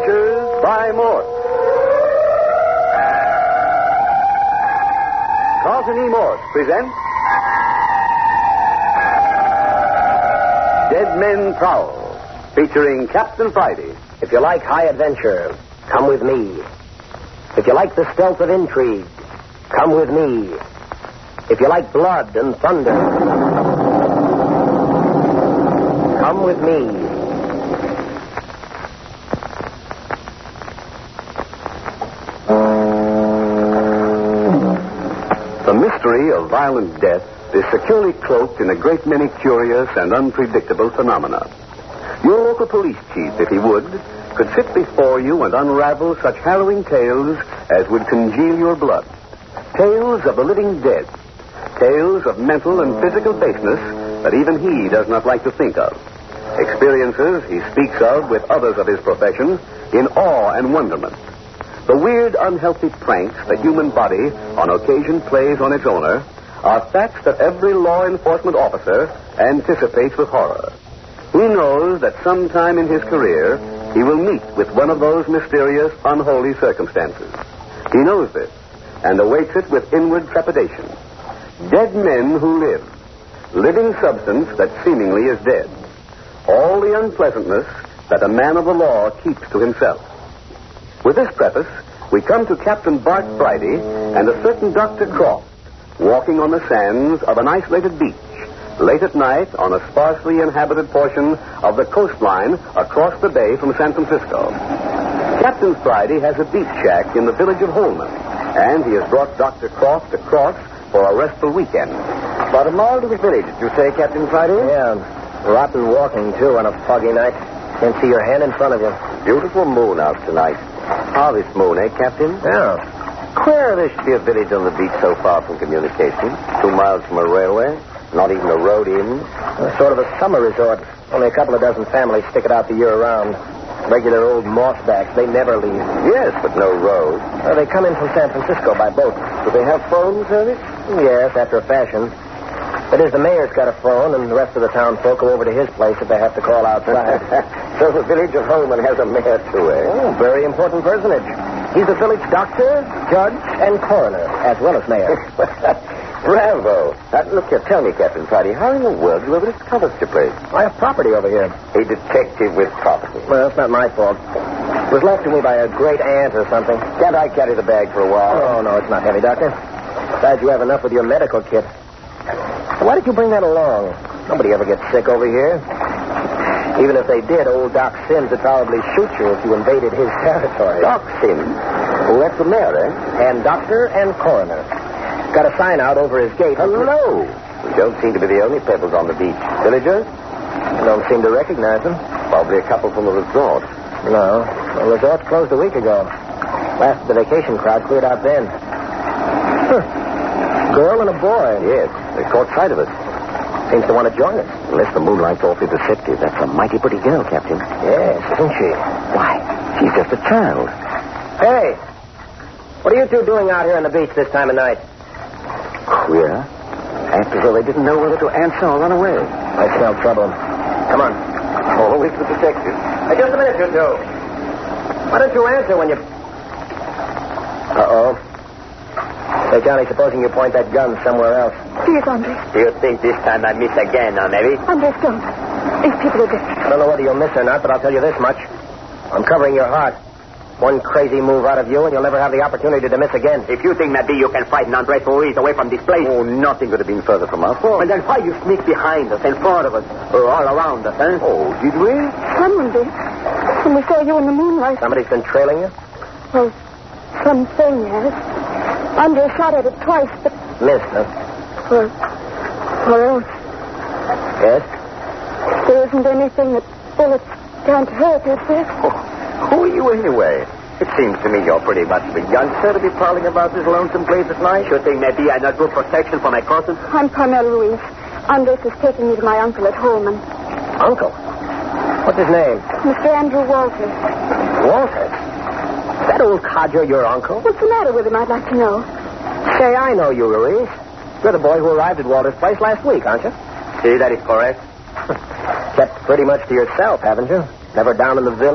Adventures by Morse. Carlton E. Morse presents Dead Men Prowl, featuring Captain Friday. If you like high adventure, come with me. If you like the stealth of intrigue, come with me. If you like blood and thunder, come with me. The mystery of violent death is securely cloaked in a great many curious and unpredictable phenomena. Your local police chief, if he would, could sit before you and unravel such harrowing tales as would congeal your blood. Tales of the living dead. Tales of mental and physical baseness that even he does not like to think of. Experiences he speaks of with others of his profession in awe and wonderment. The weird, unhealthy pranks the human body on occasion plays on its owner are facts that every law enforcement officer anticipates with horror. He knows that sometime in his career he will meet with one of those mysterious, unholy circumstances. He knows this and awaits it with inward trepidation. Dead men who live. Living substance that seemingly is dead. All the unpleasantness that a man of the law keeps to himself. With this preface, we come to Captain Bart Friday and a certain Dr. Croft, walking on the sands of an isolated beach, late at night on a sparsely inhabited portion of the coastline across the bay from San Francisco. Captain Friday has a beach shack in the village of Holman, and he has brought Dr. Croft across for a restful weekend. About a mile to the village, did you say, Captain Friday? Yeah. Rotten walking, too, on a foggy night. Can't see your hand in front of you. Beautiful moon out tonight. Harvest moon, eh, Captain? Yeah. Queer there should be a village on the beach so far from communication. 2 miles from a railway. Not even a road in. Sort of a summer resort. Only a couple of dozen families stick it out the year round. Regular old mossbacks. They never leave. Yes, but no road. They come in from San Francisco by boat. Do they have phone service? Yes, after a fashion. That is, the mayor's got a phone, and the rest of the town folk go over to his place if they have to call outside. So the village of Holman has a mayor, too, eh? Oh, very important personage. He's the village doctor, judge, and coroner, as well as mayor. Bravo. Look here, tell me, Captain Friday, how in the world did you ever discover such a place? I have property over here. A detective with property. Well, it's not my fault. It was left to me by a great aunt or something. Can't I carry the bag for a while? Oh, no, it's not heavy, Doctor. Besides, you have enough with your medical kit. So why did you bring that along? Nobody ever gets sick over here. Even if they did, old Doc Sims would probably shoot you if you invaded his territory. Doc Sims? Oh, that's the mayor, eh? And doctor and coroner. Got a sign out over his gate. Hello. We don't seem to be the only pebbles on the beach. Villagers? I don't seem to recognize them. Probably a couple from the resort. No. The resort closed a week ago. Last the vacation crowd cleared out then. Girl and a boy. Yes, they caught sight of us. Seems to want to join us. Unless the moonlight's awfully deceptive. That's a mighty pretty girl, Captain. Yes, isn't she? Why, she's just a child. Hey, what are you two doing out here on the beach this time of night? Queer. Act as though they didn't know whether to answer or run away. I smell trouble. Come on. Always the detective. Hey, just a minute, you two. Why don't you answer when you... Uh-oh. Hey, Johnny, supposing you point that gun somewhere else. Please, Andres. Do you think this time I miss again, huh, maybe? Andres, don't. These people are dead. I don't know whether you'll miss or not, but I'll tell you this much. I'm covering your heart. One crazy move out of you, and you'll never have the opportunity to miss again. If you think, maybe you can frighten Andres Ruiz away from this place. Oh, nothing could have been further from us. Well, then why you sneak behind us, in front of us, or all around us, huh? Oh, did we? Someone did. When we saw you in the moonlight. Somebody's been trailing you? Well, something has. Andres shot at it twice, but... Missed, huh? Or else. Yes? There isn't anything that bullets can't hurt, is there? Oh, who are you anyway? It seems to me you're pretty much the youngster to be prowling about this lonesome place at night. Should think maybe I not good protection for my cousin? I'm Carmel Ruiz. Andres is taking me to my uncle at Holman. Uncle? What's his name? Mr. Andrew Walters. Walters? That old codger your uncle? What's the matter with him, I'd like to know? Say, I know you, Ruiz. You're the boy who arrived at Walter's place last week, aren't you? See, that is correct. Kept pretty much to yourself, haven't you? Never down in the village?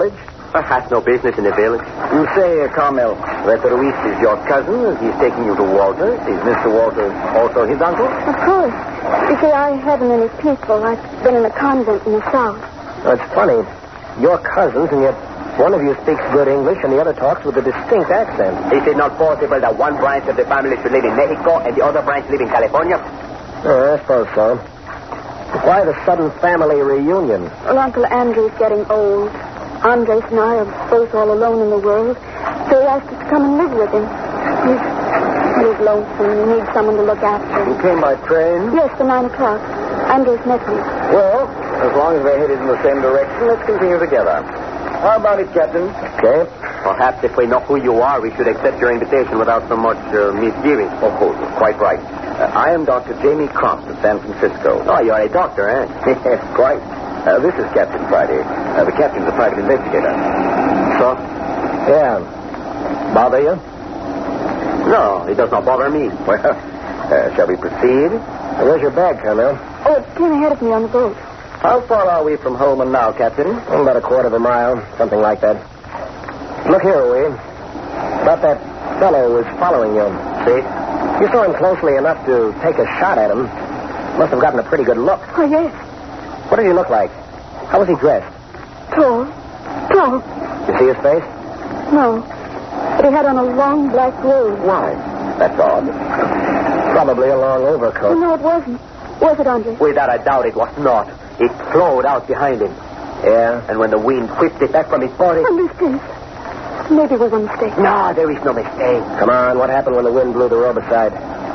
Has no business in the village. You say, Carmel, that Ruiz is your cousin. He's taking you to Walter. Is Mr. Walter also his uncle? Of course. You see, I haven't any people. I've been in a convent in the South. That's funny. You're cousins, and yet one of you speaks good English and the other talks with a distinct accent. Is it not possible that one branch of the family should live in Mexico and the other branch live in California? I suppose so. Why the sudden family reunion? Well, Uncle Andrew's getting old. Andres and I are both all alone in the world, so he asked us to come and live with him. He's lonesome and he needs someone to look after him. You came by train? Yes, for 9 o'clock. Andres met me. Well, as long as they're headed in the same direction, let's continue together. How about it, Captain? Okay. Perhaps if we know who you are, we should accept your invitation without so much misgiving. Of course, quite right. I am Dr. Jamie Crump of San Francisco. Oh, you're a doctor, eh? Yes, quite. This is Captain Friday. The captain's a private investigator. So? Yeah. Bother you? No, it does not bother me. Well, shall we proceed? Where's your bag, Colonel? Oh, it came ahead of me on the boat. How far are we from Holman now, Captain? About a quarter of a mile, something like that. Look here, Wade. About that fellow who was following you. See? You saw him closely enough to take a shot at him. Must have gotten a pretty good look. Oh, yes. What did he look like? How was he dressed? Tall. Tall. You see his face? No. But he had on a long black robe. Why? That's odd. Probably a long overcoat. No, it wasn't. Was it, Andre? Without a doubt, it was not. It flowed out behind him. Yeah? And when the wind whipped it back from his body... Andre's face. Maybe it was a mistake. No, there is no mistake. Come on, what happened when the wind blew the robe aside?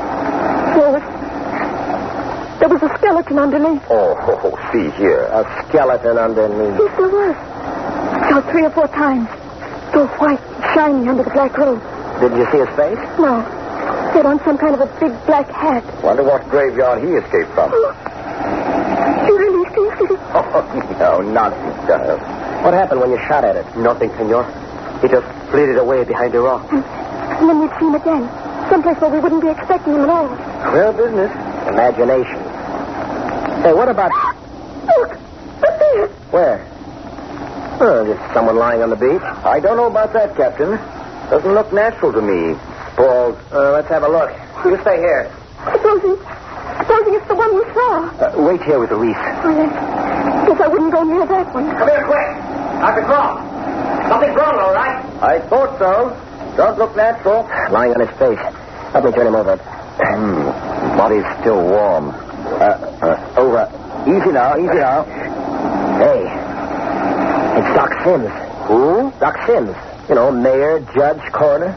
There was a skeleton underneath. Oh, see here. A skeleton underneath. Yes, there was. Saw 3 or 4 times. So white, shiny under the black robe. Did you see his face? No. He had on some kind of a big black hat. Wonder what graveyard he escaped from. You really think it? Oh, no, nonsense, child. What happened when you shot at it? Nothing, senor. He just flitted away behind the rock. And then we'd see him again. Someplace where we wouldn't be expecting him at all. Well, business. Imagination. Hey, what about... Look! Up there! Where? Oh, there's someone lying on the beach. I don't know about that, Captain. Doesn't look natural to me. Paul, let's have a look. You stay here. Supposing it's the one we saw. Wait here with the reef. Oh, yes. Guess I wouldn't go near that one. Come here, quick. Dr. Crump. Something's wrong, all right? I thought so. Don't look natural. Lying on his face. Help me turn him over. Body's still warm. Over. Easy now, easy now. Hey. It's Doc Sims. Who? Doc Sims. You know, mayor, judge, coroner.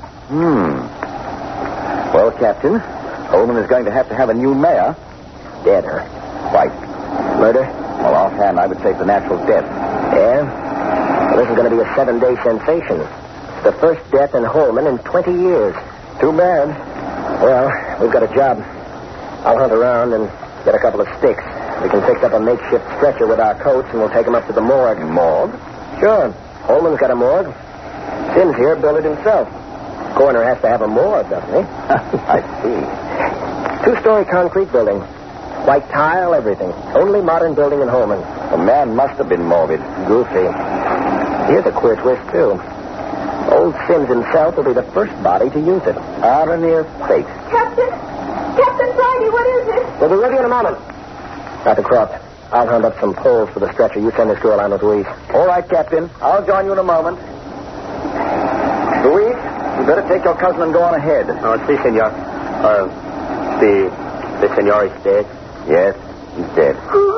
Well, Captain, Holman is going to have a new mayor. Dead, huh? White. Murder? Well, offhand, I would say it's a natural death. Yeah? Well, this is going to be a 7-day sensation. It's the first death in Holman in 20 years. Too bad. Well, we've got a job. I'll hunt around and get a couple of sticks. We can fix up a makeshift stretcher with our coats, and we'll take him up to the morgue. Morgue? Sure. Holman's got a morgue. Sims here built it himself. Coroner has to have a morgue, doesn't he? I see. 2-story concrete building. White tile, everything. Only modern building in Holman. The man must have been morbid. Goofy. Here's a queer twist, too. Old Sims himself will be the first body to use it. Irony of fate. Captain Friday, what is it? We'll be ready in a moment. Dr. Croft, I'll hunt up some poles for the stretcher. You send this girl on with Louise. All right, Captain. I'll join you in a moment. Louise, you better take your cousin and go on ahead. Oh, si, senor. The senor is dead? Yes, he's dead.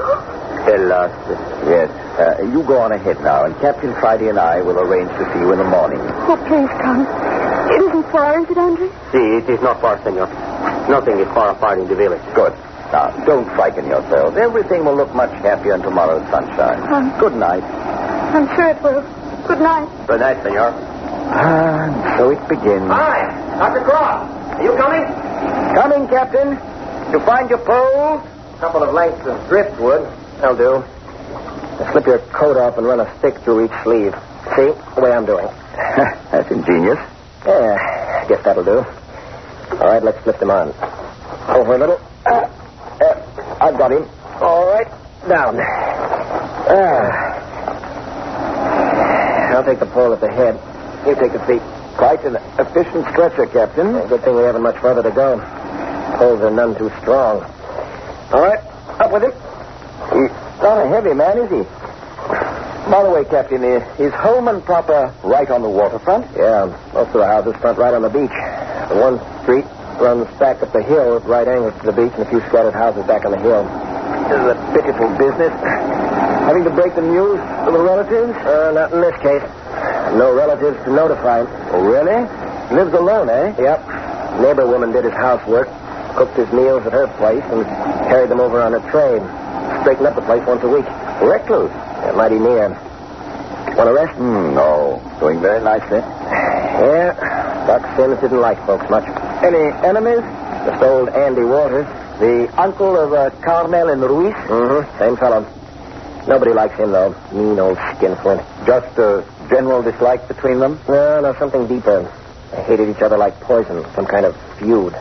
Yes. You go on ahead now, and Captain Friday and I will arrange to see you in the morning. Oh, please come. It isn't far, is it, Andre? Si, it is not far, senor. Nothing is far apart in the village. Good. Now, don't frighten yourselves. Everything will look much happier in tomorrow's sunshine. Good night. I'm sure it will. Good night. Good night, senor. And so it begins. Hi, Dr. Croft. Are you coming? Coming, Captain. You find your poles? A couple of lengths of driftwood. That'll do. Now slip your coat off and run a stick through each sleeve. See? The way I'm doing. That's ingenious. Yeah, I guess that'll do. All right, let's lift him on. Over a little. I've got him. All right. Down. Well, take the pole at the head. You take the feet. Quite an efficient stretcher, Captain. Good thing we haven't much further to go. Poles are none too strong. All right, up with him. He's not a heavy man, is he? By the way, Captain, is Holman proper right on the waterfront? Yeah, most of the houses front right on the beach. The one street runs back up the hill at right angles to the beach and a few scattered houses back on the hill. This is a pitiful business. Having to break the news to the relatives? Not in this case. No relatives to notify him. Oh, really? Lives alone, eh? Yep. Neighbor woman did his housework, cooked his meals at her place, and carried them over on a train. Straightened up the place once a week. Recluse? Yeah, mighty near. Want a rest? No. Doing very nicely. Yeah. Doc Sims didn't like folks much. Any enemies? Just old Andy Walters. The uncle of Carmel and Ruiz? Mm-hmm. Same fellow. Nobody likes him, though. Mean old skinflint. Just a general dislike between them? No, something deeper. They hated each other like poison. Some kind of feud.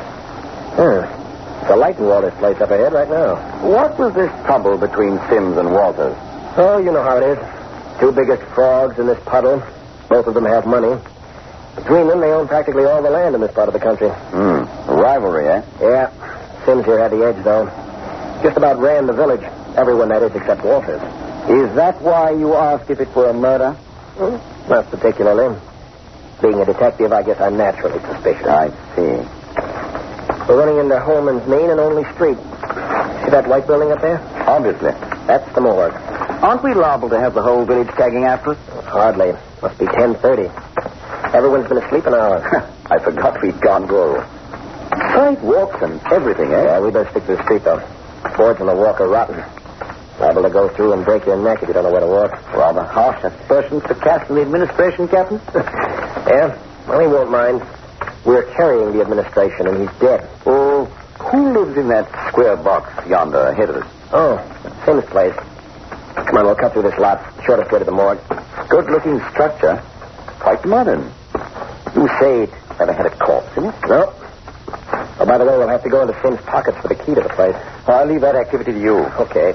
It's a light in Walters' place up ahead right now. What was this trouble between Sims and Walters? Oh, you know how it is. Two biggest frogs in this puddle. Both of them have money. Between them, they own practically all the land in this part of the country. A rivalry, eh? Yeah. Sims here had the edge, though. Just about ran the village. Everyone, that is, except Walters. Is that why you asked if it were a murder? Not particularly. Being a detective, I guess I'm naturally suspicious. I see. We're running into Holman's main and only street. See that white building up there? Obviously. That's the morgue. Aren't we liable to have the whole village tagging after us? Hardly. Must be 10:30. Everyone's been asleep an hour. I forgot we'd gone rural. Sidewalks and everything, eh? Yeah, we better stick to the street, though. Boards on the walk are rotten. Liable to go through and break your neck if you don't know where to walk. Rather harsh aspersions to cast on the administration, Captain. Yeah? Well, he won't mind. We're carrying the administration, and he's dead. Oh, who lives in that square box yonder ahead of us? Oh, Sims' place. Come on, we'll cut through this lot. Shortest way to the morgue. Good-looking structure. Quite modern. You say it never had a corpse in it? No. Oh, by the way, we'll have to go into Sims' pockets for the key to the place. I'll leave that activity to you. Okay.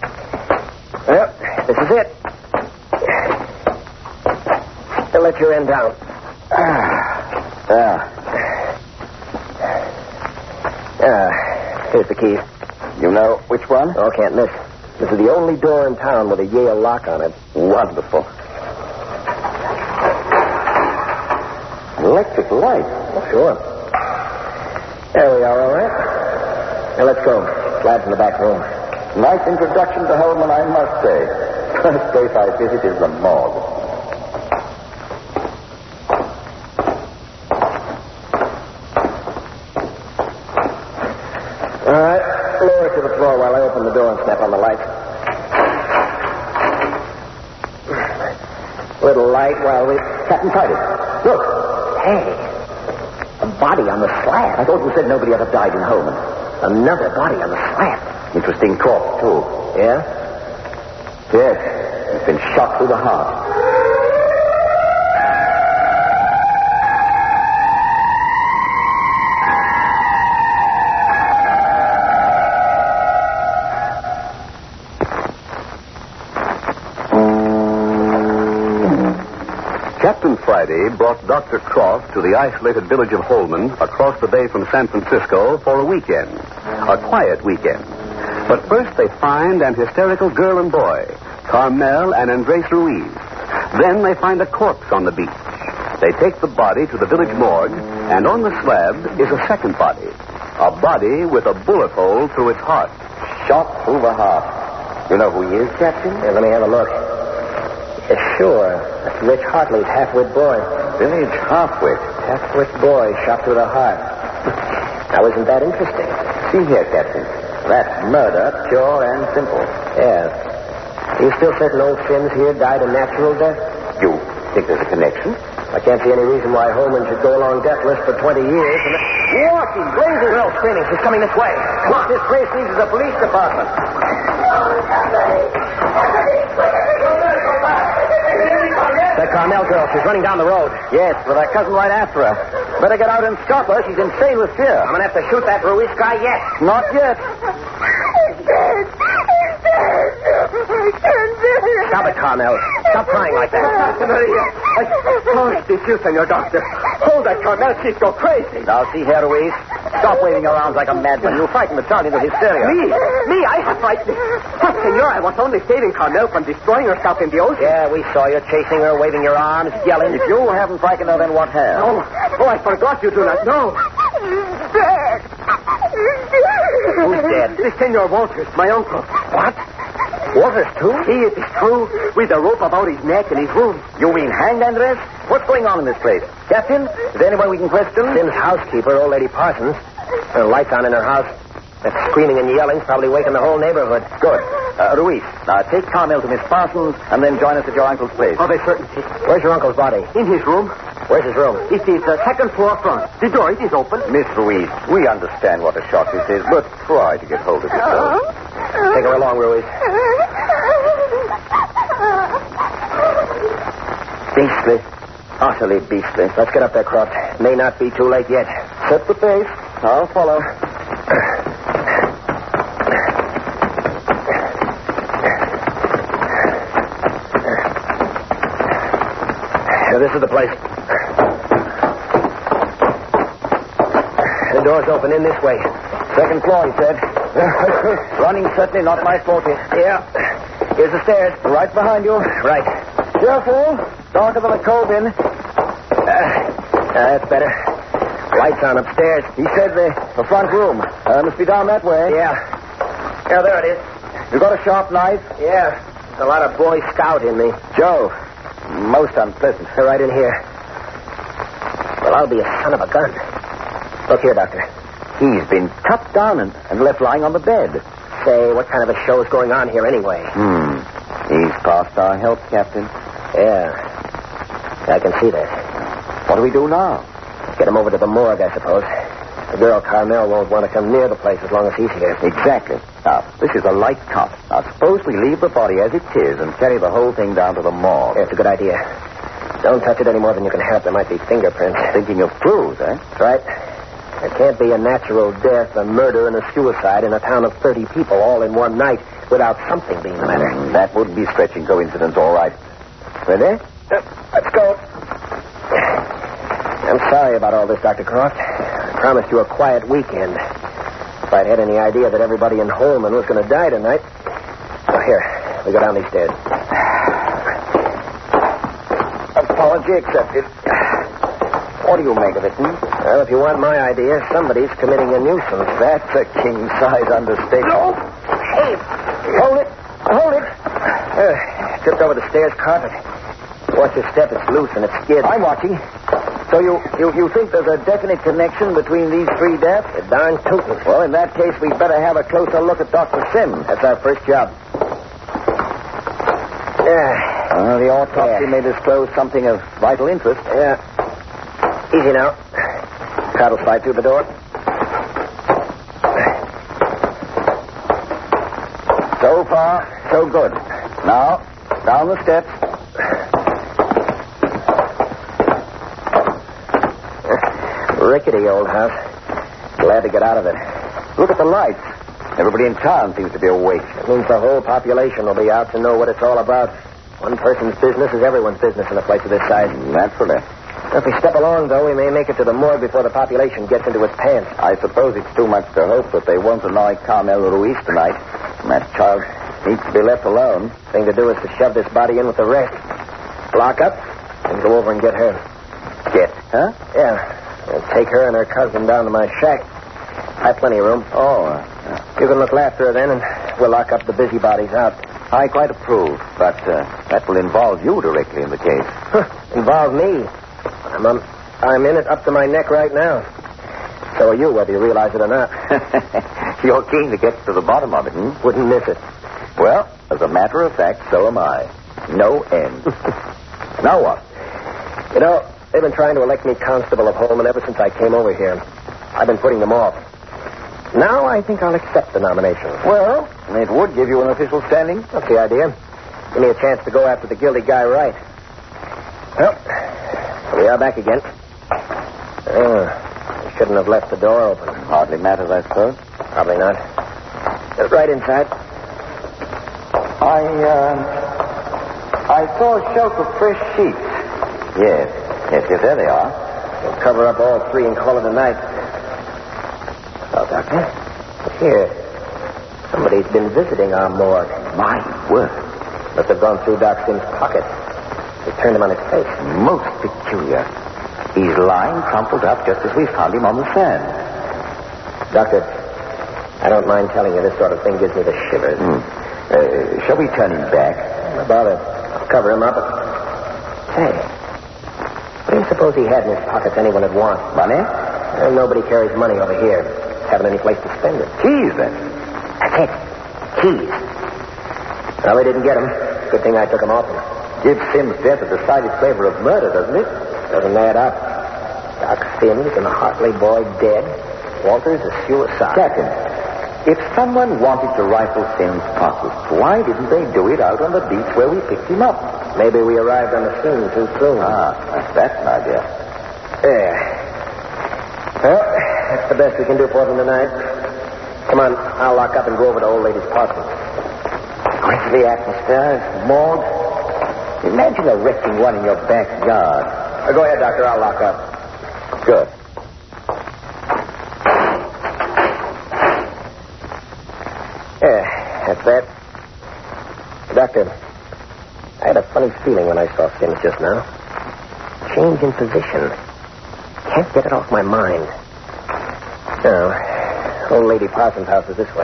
Well, this is it. I'll let your end down. Here's the keys. You know which one? Oh, can't miss. This is the only door in town with a Yale lock on it. Wonderful. Electric light. Oh, sure. There we are, all right. Now, let's go. Lad's in the back room. Nice introduction to Holman, I must say. First place I visit is the morgue. All right. Lower it to the floor while I open the door and snap on the lights. Little light while we... Captain Titus, look. Hey, a body on the slab. I thought you said nobody ever died in Holman. Another body on the slab. Interesting corpse, too. Yeah? Yes. He's been shot through the heart. Captain Friday brought Dr. Croft to the isolated village of Holman across the bay from San Francisco for a weekend. A quiet weekend. But first they find an hysterical girl and boy, Carmel and Andres Ruiz. Then they find a corpse on the beach. They take the body to the village morgue, and on the slab is a second body. A body with a bullet hole through its heart. Shot through the heart. You know who he is, Captain? Here, let me have a look. Yeah, sure. That's Rich Hartley's half-wit boy. Village half-wit. Half-wit boy shot through the heart. Now, isn't that interesting? See here, Captain. That's murder, pure and simple. Yeah. You still certain old Sims here died a natural death? You think there's a connection? I can't see any reason why Holman should go along deathless for 20 years. Walking, blazing. Girl screaming. She's coming this way. What this place needs is a police department. That Carmel girl. She's running down the road. Yes, with her cousin right after her. Better get out and stop her. She's insane with fear. I'm going to have to shoot that Ruiz guy yet. Not yet. He's dead. He's dead. I can't do Stop it, Carmel. Stop crying like that. It's you, Senor Doctor. Hold that, Carmel. She's go crazy. Now, see here, Ruiz. Stop waving your arms like a madman. You'll frighten the child into hysteria. Me? I have frightened. But, Senor, I was only saving Carmel from destroying herself in the ocean. Yeah, we saw you chasing her, waving your arms, yelling. If you haven't frightened her, then what has? Oh, I forgot you do not know. Dead. Who's dead? This Senor Walters, my uncle. What? Walters, too? It is true. With a rope about his neck and his wound. You mean hanged, Andres? What's going on in this place? Captain, is there anyone we can question? Sim's housekeeper, old lady Parsons. Her lights on in her house. That screaming and yelling's probably waking the whole neighborhood. Good. Ruiz, now take Carmel to Miss Parsons and then join us at your uncle's place. Oh, they certainly. Where's your uncle's body? In his room. Where's his room? It is the second floor front. The door, it is open. Miss Ruiz, we understand what a shock this is, but try to get hold of yourself. Take her along, Ruiz. Beastly. Utterly beastly. Let's get up there, Croft. May not be too late yet. Set the pace. I'll follow. This is the place. The door's open in this way. Second floor, he said. Running certainly not my forte. Yeah. Here's the stairs. Right behind you. Right. Careful. Darker than a cove in. That's better. Lights on upstairs. He said the front room. Must be down that way. Yeah. Yeah, there it is. You got a sharp knife? Yeah. There's a lot of Boy Scout in me. Joe. Most unpleasant. They're right in here. Well, I'll be a son of a gun. Look here, Doctor. He's been cut down and left lying on the bed. Say, what kind of a show is going on here anyway? He's past our help, Captain. Yeah. I can see that. What do we do now? Get him over to the morgue, I suppose. The girl, Carmel, won't want to come near the place as long as he's here. Exactly. Now, this is a light cut. Now, suppose we leave the body as it is and carry the whole thing down to the morgue. Yeah, it's a good idea. Don't touch it any more than you can help. There might be fingerprints. Thinking of clues, eh? That's right. There can't be a natural death, a murder, and a suicide in a town of 30 people all in one night without something being the matter. That would be stretching coincidence, all right. Ready? Let's go. I'm sorry about all this, Dr. Croft. I promised you a quiet weekend. If I'd had any idea that everybody in Holman was going to die tonight. Oh, here. We go down these stairs. Apology accepted. What do you make of it, Well, if you want my idea, somebody's committing a nuisance. That's a king-size understatement. No! Hey! Hold it! Hold it! Tripped over the stairs carpet. Watch your step. It's loose and it skids. I'm watching. So you think there's a definite connection between these three deaths? You're darn tootin'. Well, in that case, we'd better have a closer look at Dr. Sim. That's our first job. Yeah. The autopsy may disclose something of vital interest. Yeah. Easy now. Cart will slide through the door. So far, so good. Now, down the steps. Rickety old house. Glad to get out of it. Look at the lights. Everybody in town seems to be awake. It means the whole population will be out to know what it's all about. One person's business is everyone's business in a place of this size. Naturally. If we step along, though, we may make it to the morgue before the population gets into its pants. I suppose it's too much to hope that they won't annoy Carmel Ruiz tonight. That child needs to be left alone. Thing to do is to shove this body in with the rest. Lock up and go over and get her. Get, huh? Yeah. And take her and her cousin down to my shack. I've plenty of room. Oh, You can look after her then, and we'll lock up the busybodies out. I quite approve, but that will involve you directly in the case. Involve me. I'm in it up to my neck right now. So are you, whether you realize it or not. You're keen to get to the bottom of it, Wouldn't miss it. Well, as a matter of fact, so am I. No end. Now what? You know, they've been trying to elect me constable of Holman ever since I came over here. I've been putting them off. Now I think I'll accept the nomination. Well, it would give you an official standing. That's the idea. Give me a chance to go after the guilty guy right. Well, we are back again. I shouldn't have left the door open. Hardly matters, I suppose. Probably not. Just right inside. I saw a shelf of fresh sheets. Yes, there they are. We'll cover up all three and call it a night. Well, Doctor, here. Somebody's been visiting our morgue. My word. Must have gone through Doc Sims' pocket. They turned him on his face. Most peculiar. He's lying crumpled up just as we found him on the sand. Doctor, I don't mind telling you this sort of thing gives me the shivers. Shall we turn him back? No bother. I'll cover him up. Say, what do you suppose he had in his pockets anyone would want? Money? Nobody carries money over here. Haven't any place to spend it. Keys, then. That's it. Keys. Well, they didn't get him. Good thing I took him off him. Gives Sims' death a decided flavor of murder, doesn't it? Doesn't add up. Doc Sims and the Hartley boy dead. Walter's a suicide. Captain, if someone wanted to rifle Sims' pockets, why didn't they do it out on the beach where we picked him up? Maybe we arrived on the scene too soon. That's an idea. Yeah. Well, that's the best we can do for them tonight. Come on, I'll lock up and go over to old lady's Parsons. Grisly atmosphere, morgue. Imagine erecting one in your backyard. Go ahead, Doctor. I'll lock up. Good. Yeah, that's that. Doctor, I had a funny feeling when I saw Sims just now. Change in position. Can't get it off my mind. No. Old lady Parsons' house is this way.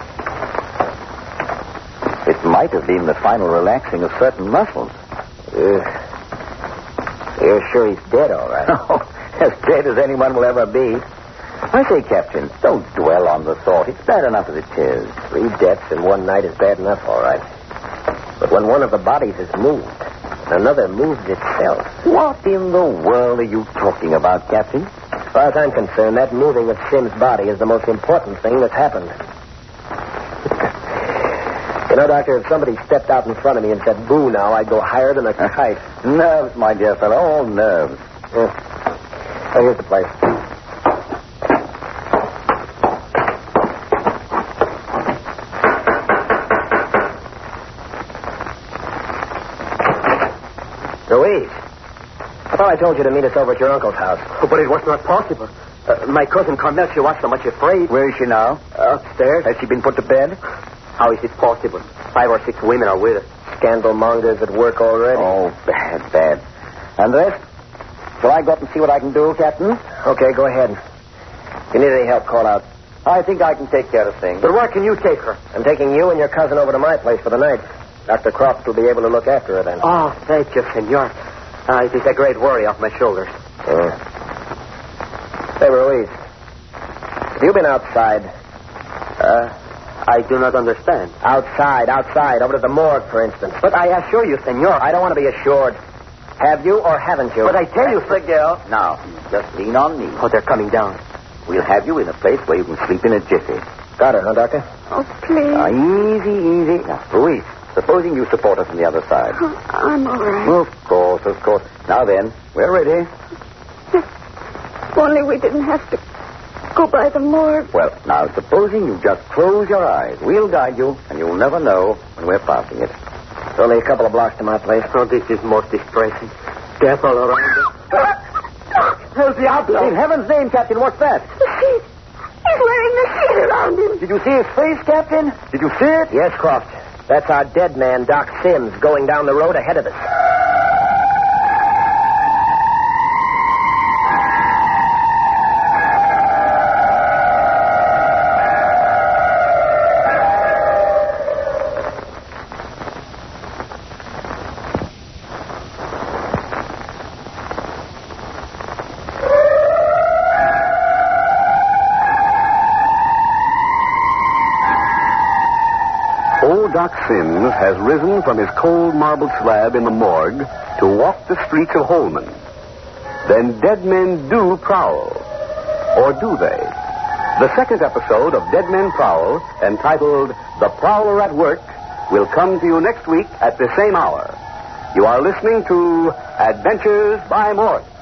It might have been the final relaxing of certain muscles. You're sure he's dead, all right? Oh, as dead as anyone will ever be. I say, Captain, don't dwell on the thought. It's bad enough as it is. 3 deaths in one night is bad enough, all right. But when one of the bodies is moved, and another moves itself. What in the world are you talking about, Captain? As far as I'm concerned, that moving of Sims' body is the most important thing that's happened. You know, Doctor, if somebody stepped out in front of me and said, boo now, I'd go higher than a kite. Nerves, my dear fellow, all nerves. Oh, here's the place. Louise, I thought I told you to meet us over at your uncle's house. Oh, but it was not possible. My cousin Carmel, she was so much afraid. Where is she now? Upstairs. Has she been put to bed? How is it possible? 5 or 6 women are with her. Scandal mongers at work already. Oh, bad. And the rest? Shall I go up and see what I can do, Captain? Okay, go ahead. If you need any help, call out. I think I can take care of things. But where can you take her? I'm taking you and your cousin over to my place for the night. Dr. Croft will be able to look after her then. Oh, thank you, senor. It is a great worry off my shoulders. Say, Ruiz, have you been outside? I do not understand. Outside, over to the morgue, for instance. But I assure you, senor. I don't want to be assured. Have you or haven't you? But I tell you, the girl. Now, just lean on me. Oh, they're coming down. We'll have you in a place where you can sleep in a jiffy. Got her, huh, Doctor? Oh, please. Easy. Now, Ruiz, supposing you support us on the other side. Oh, I'm all right. Of course. Now then, we're ready. If only we didn't have to go by the morgue. Well, now, supposing you just close your eyes. We'll guide you, and you'll never know when we're passing it. It's only a couple of blocks to my place. Oh, this is most distressing. Death all around us. El Diablo. In heaven's name, Captain, what's that? The sheet. He's wearing the sheet around him. Did you see his face, Captain? Did you see it? Yes, Croft. That's our dead man, Doc Sims, going down the road ahead of us. Doc Sims has risen from his cold marble slab in the morgue to walk the streets of Holman. Then dead men do prowl. Or do they? The second episode of Dead Men Prowl, entitled The Prowler at Work, will come to you next week at the same hour. You are listening to Adventures by Morgue.